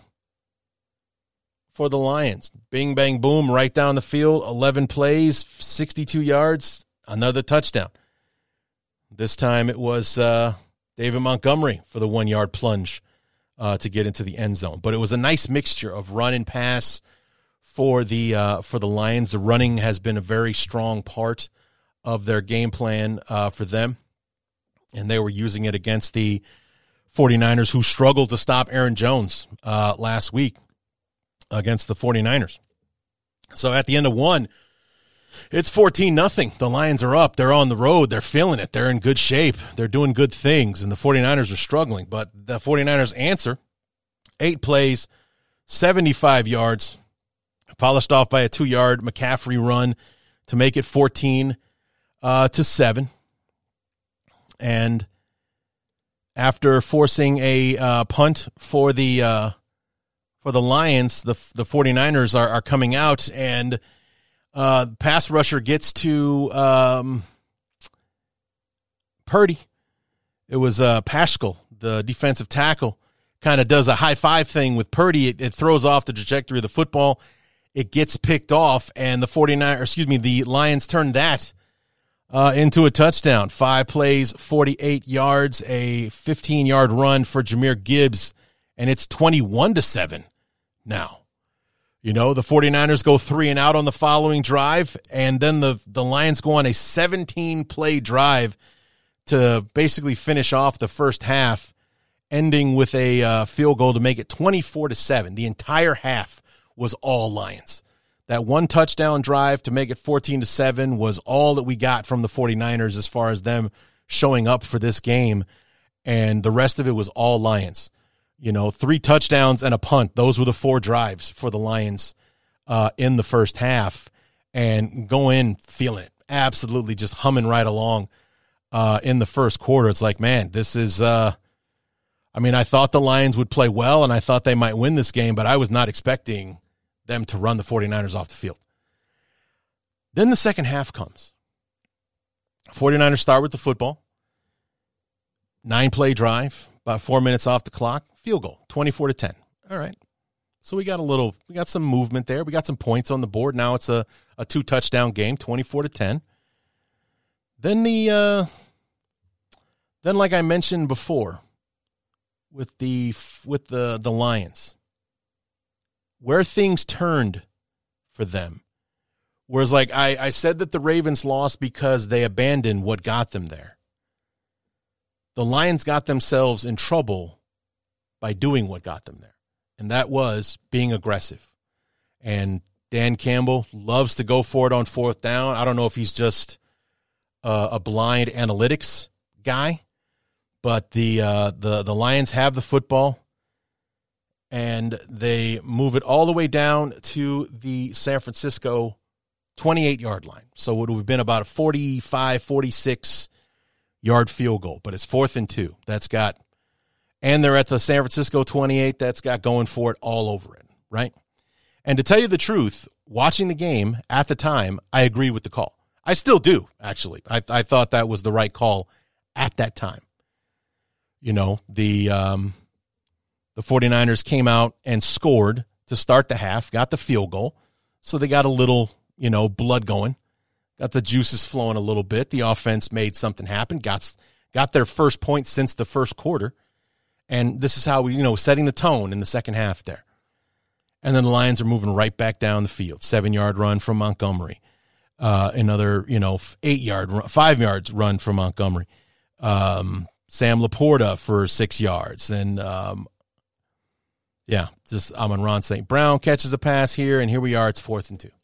S3: for the Lions. Bing, bang, boom, right down the field, eleven plays, sixty-two yards, another touchdown. This time it was uh, David Montgomery for the one-yard plunge uh, to get into the end zone. But it was a nice mixture of run and pass for the uh, for the Lions. The running has been a very strong part of their game plan uh, for them, and they were using it against the 49ers, who struggled to stop Aaron Jones uh, last week against the 49ers. So at the end of one, it's fourteen nothing. The Lions are up. They're on the road. They're feeling it. They're in good shape. They're doing good things, and the 49ers are struggling. But the 49ers answer, eight plays, seventy-five yards, polished off by a two-yard McCaffrey run to make it fourteen uh, to seven. And after forcing a uh, punt for the uh, for the Lions, the the 49ers are, are coming out, and uh, pass rusher gets to um, Purdy. It was uh, Paschal, the defensive tackle, kind of does a high-five thing with Purdy. It, it throws off the trajectory of the football. It gets picked off, and the 49ers, excuse me, the Lions turn that uh, into a touchdown. Five plays, forty-eight yards, a fifteen-yard run for Jahmyr Gibbs, and it's twenty-one to seven now. You know, the 49ers go three and out on the following drive, and then the, the Lions go on a seventeen-play drive to basically finish off the first half, ending with a uh, field goal to make it twenty-four to seven. The entire half was all Lions. That one touchdown drive to make it fourteen to seven was all that we got from the 49ers as far as them showing up for this game, and the rest of it was all Lions. You know, three touchdowns and a punt. Those were the four drives for the Lions uh, in the first half, and go in feeling it, absolutely just humming right along uh, in the first quarter. It's like, man, this is uh, – I mean, I thought the Lions would play well, and I thought they might win this game, but I was not expecting them to run the 49ers off the field. Then the second half comes. 49ers start with the football. Nine-play drive, about four minutes off the clock. Field goal, twenty-four to ten. All right. So we got a little, we got some movement there. We got some points on the board. Now it's a, a two touchdown game, twenty-four to ten. Then the, uh, then like I mentioned before, with the with the the Lions, where things turned for them, whereas like I, I said that the Ravens lost because they abandoned what got them there. The Lions got themselves in trouble by doing what got them there. And that was being aggressive. And Dan Campbell loves to go for it on fourth down. I don't know if he's just uh, a blind analytics guy, but the uh, the the Lions have the football, and they move it all the way down to the San Francisco twenty-eight-yard line. So it would have been about a forty-five, forty-six-yard field goal, but it's fourth and two. That's got And they're at the San Francisco twenty-eight. That's got going for it all over it, right? And to tell you the truth, watching the game at the time, I agree with the call. I still do, actually. I, I thought that was the right call at that time. You know, the um, the 49ers came out and scored to start the half, got the field goal. So they got a little, you know, blood going, got the juices flowing a little bit. The offense made something happen, got got their first point since the first quarter. And this is how we, you know, setting the tone in the second half there. And then the Lions are moving right back down the field. Seven-yard run from Montgomery. Uh, another, you know, eight-yard, run, five yards run from Montgomery. Um, Sam Laporta for six yards. And, um, yeah, just Amon-Ra Saint Brown catches a pass here, and here we are. It's fourth and two.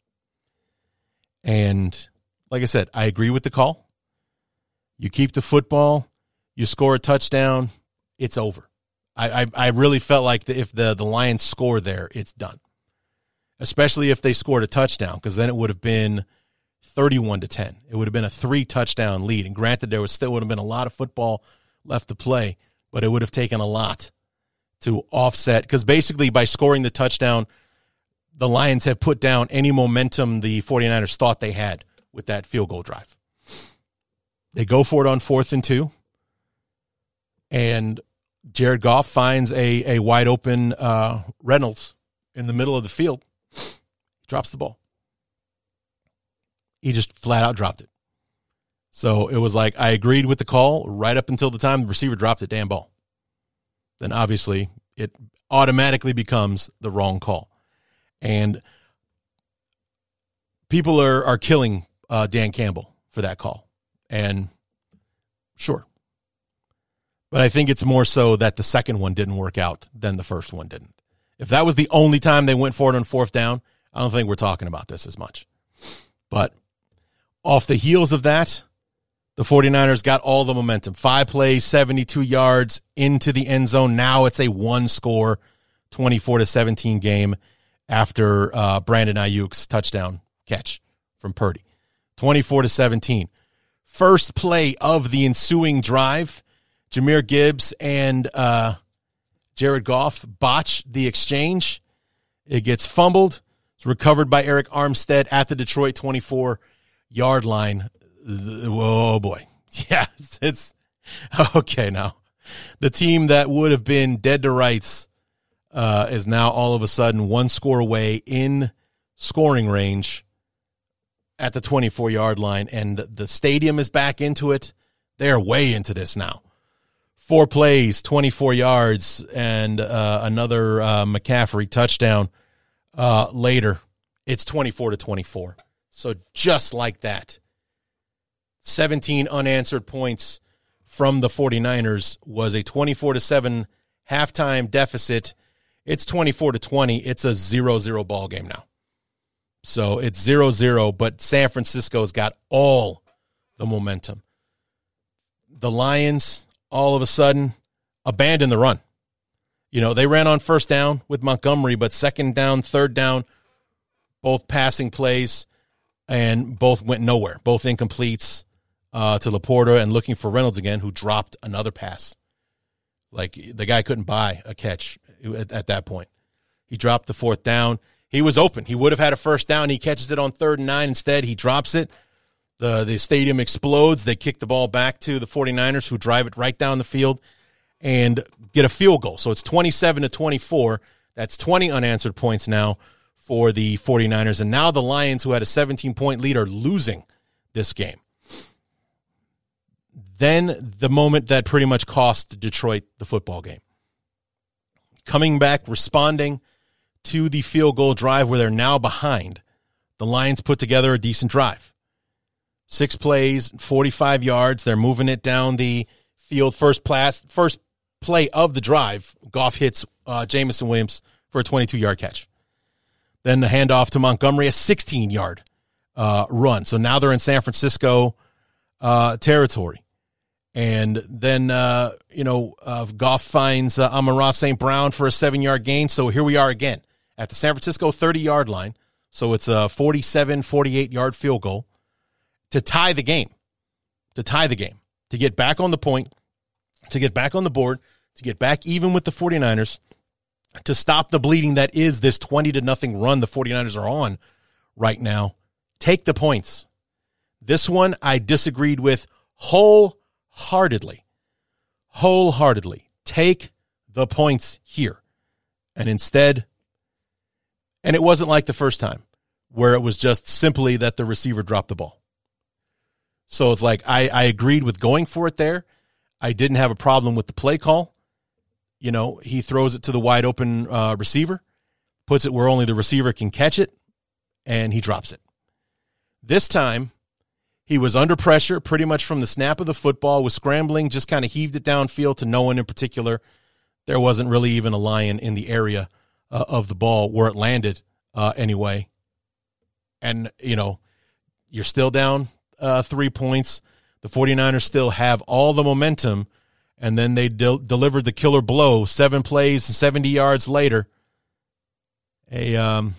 S3: And like I said, I agree with the call. You keep the football. You score a touchdown. It's over. I, I, I really felt like the, if the, the Lions score there, it's done. Especially if they scored a touchdown, because then it would have been thirty-one to ten. It would have been a three-touchdown lead. And granted, there was still would have been a lot of football left to play, but it would have taken a lot to offset. Because basically by scoring the touchdown, the Lions have put down any momentum the 49ers thought they had with that field goal drive. They go for it on fourth and two. And Jared Goff finds a, a wide open uh, Reynolds in the middle of the field. He drops the ball. He just flat out dropped it. So it was like I agreed with the call right up until the time the receiver dropped the damn ball. Then obviously it automatically becomes the wrong call. And people are, are killing uh, Dan Campbell for that call. And sure. But I think it's more so that the second one didn't work out than the first one didn't. If that was the only time they went for it on fourth down, I don't think we're talking about this as much. But off the heels of that, the 49ers got all the momentum. Five plays, seventy-two yards into the end zone. Now it's a one-score, twenty-four to seventeen game after uh, Brandon Ayuk's touchdown catch from Purdy. twenty-four to seventeen. First play of the ensuing drive, Jahmyr Gibbs and uh, Jared Goff botch the exchange. It gets fumbled. It's recovered by Eric Armstead at the Detroit twenty-four-yard line. Oh, boy. Yeah, it's, it's okay now. The team that would have been dead to rights uh, is now all of a sudden one score away in scoring range at the twenty-four-yard line, and the stadium is back into it. They're way into this now. Four plays, twenty-four yards, and uh, another uh, McCaffrey touchdown uh, later. It's twenty-four to twenty-four. So just like that, seventeen unanswered points from the 49ers was a twenty-four to seven halftime deficit. It's twenty-four to twenty. It's a zero zero ball game now. So it's zero zero, but San Francisco's got all the momentum. The Lions, all of a sudden, abandon the run. You know, they ran on first down with Montgomery, but second down, third down, both passing plays, and both went nowhere. Both incompletes uh, to Laporta and looking for Reynolds again, who dropped another pass. Like, the guy couldn't buy a catch at, at that point. He dropped the fourth down. He was open. He would have had a first down. He catches it on third and nine. Instead, he drops it. The the stadium explodes. They kick the ball back to the 49ers, who drive it right down the field and get a field goal. So it's twenty-seven to twenty-four. That's twenty unanswered points now for the 49ers. And now the Lions, who had a seventeen-point lead, are losing this game. Then the moment that pretty much cost Detroit the football game. Coming back, responding to the field goal drive where they're now behind, the Lions put together a decent drive. Six plays, forty-five yards. They're moving it down the field. First, pass, first play of the drive, Goff hits uh, Jameson Williams for a twenty-two-yard catch. Then the handoff to Montgomery, a sixteen-yard uh, run. So now they're in San Francisco uh, territory. And then, uh, you know, uh, Goff finds uh, Amon-Ra Saint Brown for a seven-yard gain. So here we are again at the San Francisco thirty-yard line. So it's a forty-seven, forty-eight-yard field goal to tie the game, to tie the game, to get back on the point, to get back on the board, to get back even with the 49ers, to stop the bleeding that is this twenty to nothing run the 49ers are on right now. Take the points. This one I disagreed with wholeheartedly. Wholeheartedly. Take the points here. And instead, and it wasn't like the first time where it was just simply that the receiver dropped the ball. So it's like I, I agreed with going for it there. I didn't have a problem with the play call. You know, he throws it to the wide open uh, receiver, puts it where only the receiver can catch it, and he drops it. This time, he was under pressure pretty much from the snap of the football, was scrambling, just kind of heaved it downfield to no one in particular. There wasn't really even a lion in the area uh, of the ball where it landed uh, anyway. And, you know, you're still down uh, three points. The 49ers still have all the momentum, and then they del- delivered the killer blow, seven plays, seventy yards later. A um,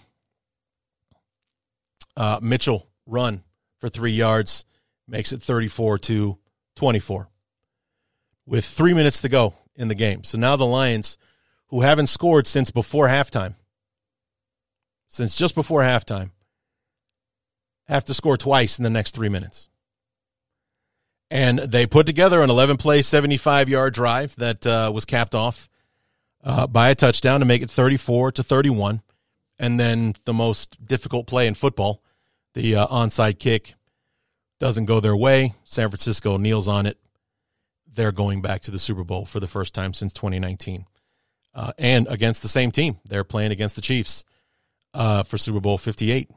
S3: uh, Mitchell run for three yards makes it thirty-four to twenty-four with three minutes to go in the game. So now the Lions, who haven't scored since before halftime, since just before halftime, have to score twice in the next three minutes. And they put together an eleven-play, seventy-five-yard drive that uh, was capped off uh, by a touchdown to make it thirty-four to thirty-one. And then the most difficult play in football, the uh, onside kick, doesn't go their way. San Francisco kneels on it. They're going back to the Super Bowl for the first time since twenty nineteen. Uh, and against the same team. They're playing against the Chiefs uh, for Super Bowl fifty-eight.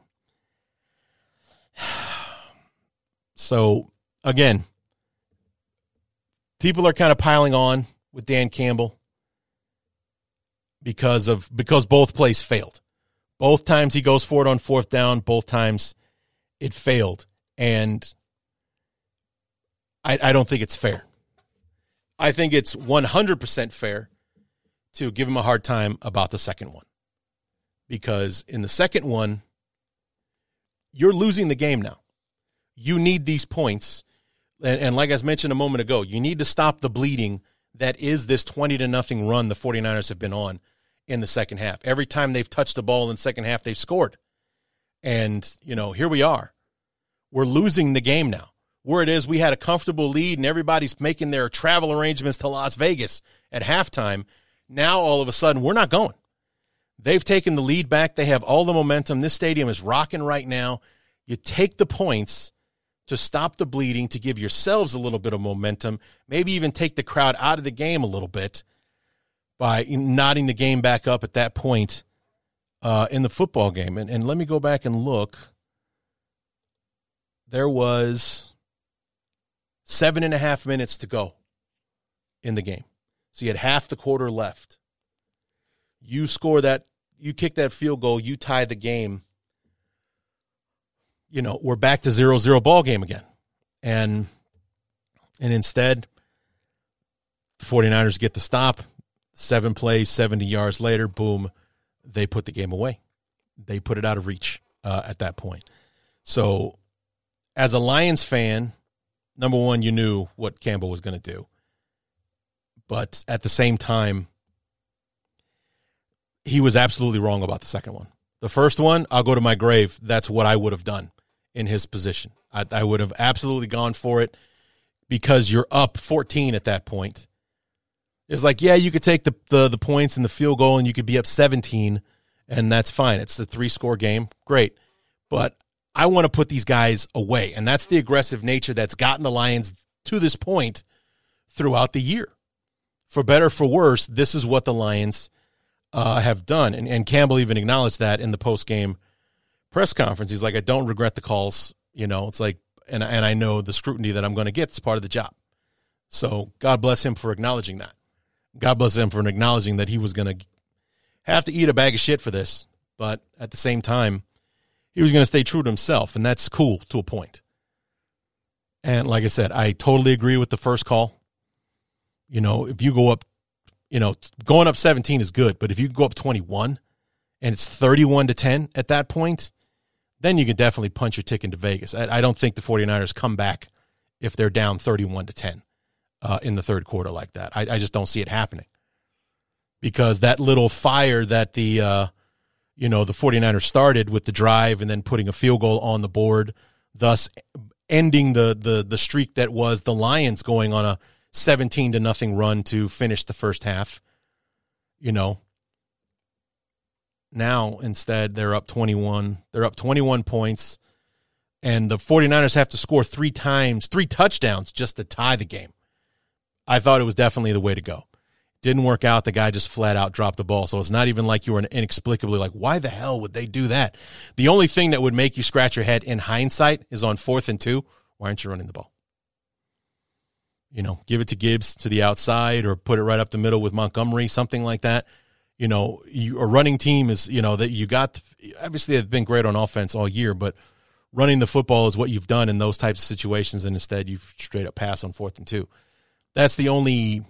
S3: So, again, people are kind of piling on with Dan Campbell because of because both plays failed. Both times he goes for it on fourth down, both times it failed. And I, I don't think it's fair. I think it's one hundred percent fair to give him a hard time about the second one. Because in the second one, you're losing the game now. You need these points. And, and like I mentioned a moment ago, you need to stop the bleeding that is this twenty to nothing run the 49ers have been on in the second half. Every time they've touched the ball in the second half, they've scored. And, you know, here we are. We're losing the game now. Where it is we had a comfortable lead and everybody's making their travel arrangements to Las Vegas at halftime. Now, all of a sudden, we're not going. They've taken the lead back. They have all the momentum. This stadium is rocking right now. You take the points to stop the bleeding, to give yourselves a little bit of momentum, maybe even take the crowd out of the game a little bit by knotting the game back up at that point uh, in the football game. And, and let me go back and look. There was seven and a half minutes to go in the game. So you had half the quarter left. You score that, you kick that field goal, you tie the game. You know, we're back to zero zero ball game again. And and instead, the 49ers get the stop. Seven plays, seventy yards later, boom, they put the game away. They put it out of reach uh, at that point. So as a Lions fan, number one, you knew what Campbell was going to do. But at the same time, he was absolutely wrong about the second one. The first one, I'll go to my grave. That's what I would have done in his position. I, I would have absolutely gone for it because you're up fourteen at that point. It's like, yeah, you could take the, the, the points and the field goal and you could be up seventeen, and that's fine. It's a three-score game. Great. But I want to put these guys away, and that's the aggressive nature that's gotten the Lions to this point throughout the year. For better or for worse, this is what the Lions uh, have done. And, and Campbell even acknowledged that in the post-game press conference. He's like, I don't regret the calls. You know, it's like, and, and I know the scrutiny that I'm going to get. It's part of the job. So God bless him for acknowledging that. God bless him for acknowledging that he was going to have to eat a bag of shit for this. But at the same time, he was going to stay true to himself, and that's cool to a point. And like I said, I totally agree with the first call. You know, if you go up, you know, going up seventeen is good, but if you go up twenty-one and it's thirty-one to ten at that point, then you can definitely punch your ticket into Vegas. I, I don't think the 49ers come back if they're down thirty-one to ten uh, in the third quarter like that. I, I just don't see it happening, because that little fire that the, uh, you know, the 49ers started with the drive and then putting a field goal on the board, thus ending the the the streak that was the Lions going on a seventeen to nothing run to finish the first half. You know, now instead they're up twenty-one. They're up twenty-one points, and the 49ers have to score three times, three touchdowns just to tie the game. I thought it was definitely the way to go. Didn't work out. The guy just flat out dropped the ball. So it's not even like you were inexplicably like, why the hell would they do that? The only thing that would make you scratch your head in hindsight is on fourth and two. Why aren't you running the ball? You know, give it to Gibbs to the outside, or put it right up the middle with Montgomery, something like that. You know, you, a running team is, you know, that you got, obviously they've been great on offense all year, but running the football is what you've done in those types of situations, and instead you straight up pass on fourth and two. That's the only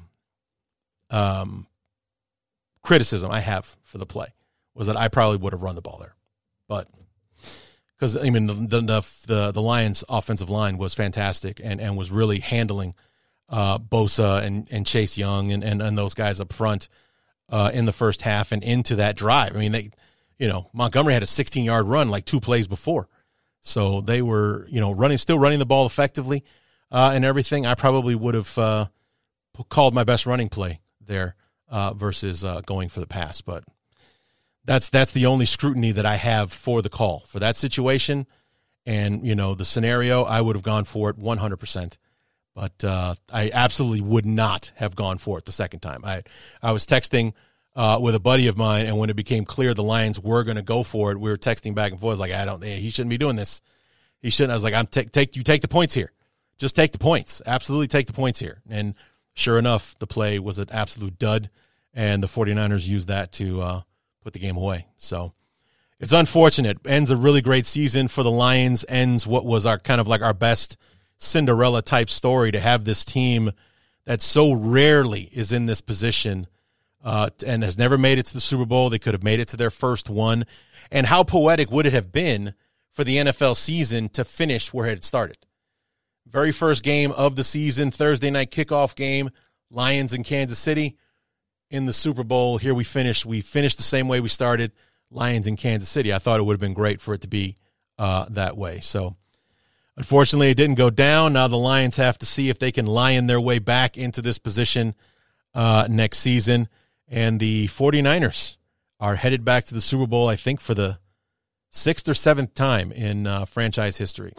S3: um, criticism I have for the play, was that I probably would have run the ball there. But because, I mean, the, the the the Lions' offensive line was fantastic and, and was really handling uh, Bosa and, and Chase Young and, and, and those guys up front uh, in the first half and into that drive. I mean, they, you know, Montgomery had a sixteen-yard run like two plays before. So they were, you know, running, still running the ball effectively uh, and everything. I probably would have uh, called my best running play there uh, versus uh, going for the pass. But that's that's the only scrutiny that I have for the call. For that situation and, you know, the scenario, I would have gone for it one hundred percent. But uh, I absolutely would not have gone for it the second time. I I was texting uh, with a buddy of mine, and when it became clear the Lions were going to go for it, we were texting back and forth. I was like, I don't, he shouldn't be doing this. He shouldn't. I was like, I'm take take you take the points here. Just take the points. Absolutely take the points here. And sure enough, the play was an absolute dud, and the 49ers used that to uh, put the game away. So it's unfortunate. Ends a really great season for the Lions. Ends what was our kind of like our best Cinderella type story, to have this team that so rarely is in this position uh, and has never made it to the Super Bowl. They could have made it to their first one. And how poetic would it have been for the N F L season to finish where it had started? Very first game of the season, Thursday night kickoff game, Lions in Kansas City in the Super Bowl. Here we finished. We finished the same way we started, Lions in Kansas City. I thought it would have been great for it to be uh, that way. So unfortunately, it didn't go down. Now the Lions have to see if they can lion their way back into this position uh, next season. And the 49ers are headed back to the Super Bowl, I think, for the sixth or seventh time in uh, franchise history.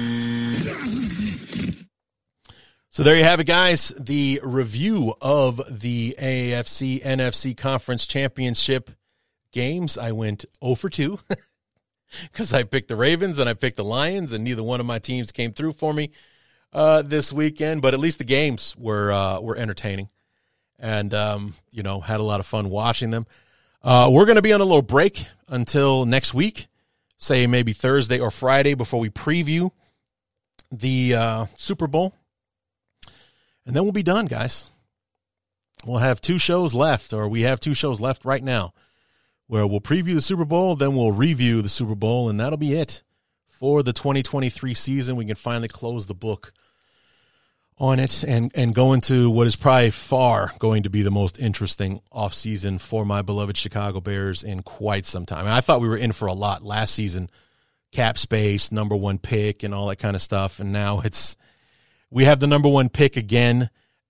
S3: So there you have it, guys. The review of the A F C N F C Conference Championship games. I went oh for two. Because I picked the Ravens and I picked the Lions, and neither one of my teams came through for me uh, this weekend. But at least the games were uh, were entertaining, and um, you know, had a lot of fun watching them. Uh, we're going to be on a little break until next week, say maybe Thursday or Friday, before we preview the uh, Super Bowl, and then we'll be done, guys. We'll have two shows left, or we have two shows left right now, where we'll preview the Super Bowl, then we'll review the Super Bowl, and that'll be it for the twenty twenty-three season. We can finally close the book on it and, and go into what is probably far going to be the most interesting offseason for my beloved Chicago Bears in quite some time. I thought we were in for a lot last season, cap space, number one pick, and all that kind of stuff, and now it's we have the number one pick again,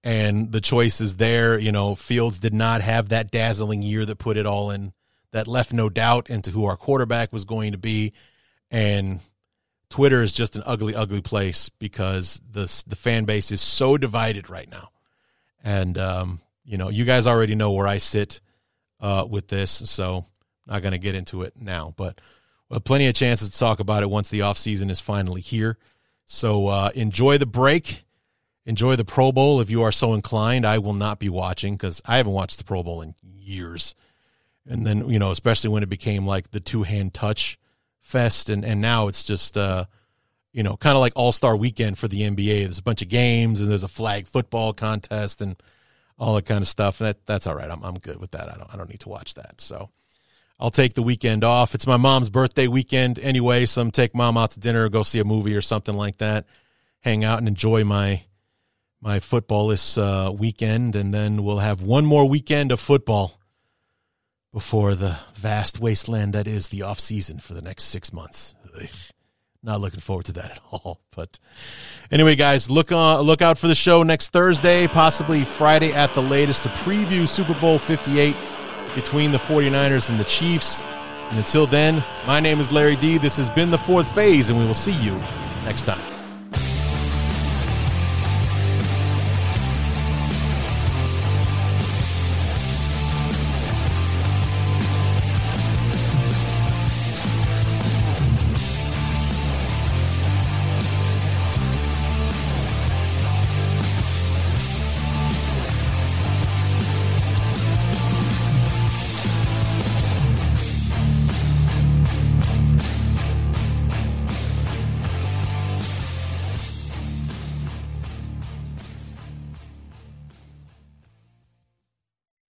S3: and the choice is there. You know, Fields did not have that dazzling year that put it all in, that left no doubt into who our quarterback was going to be. And Twitter is just an ugly, ugly place because the the fan base is so divided right now. And, um, you know, you guys already know where I sit uh, with this, so I'm not going to get into it now. But we'll have plenty of chances to talk about it once the offseason is finally here. So uh, enjoy the break. Enjoy the Pro Bowl if you are so inclined. I will not be watching because I haven't watched the Pro Bowl in years. And then, you know, especially when it became like the two-hand touch fest, and, and now it's just, uh, you know, kind of like All-Star Weekend for the N B A. There's a bunch of games, and there's a flag football contest and all that kind of stuff. That That's all right. I'm I'm good with that. I don't I don't need to watch that. So I'll take the weekend off. It's my mom's birthday weekend anyway, so I'm take mom out to dinner, go see a movie or something like that, hang out and enjoy my my football this uh, weekend, and then we'll have one more weekend of football before the vast wasteland that is the off season for the next six months. Ugh. Not looking forward to that at all. But anyway, guys, look on, look out for the show next Thursday, possibly Friday at the latest, to preview Super Bowl fifty-eight between the 49ers and the Chiefs. And until then, my name is Larry D. This has been The Fourth Phase, and we will see you next time.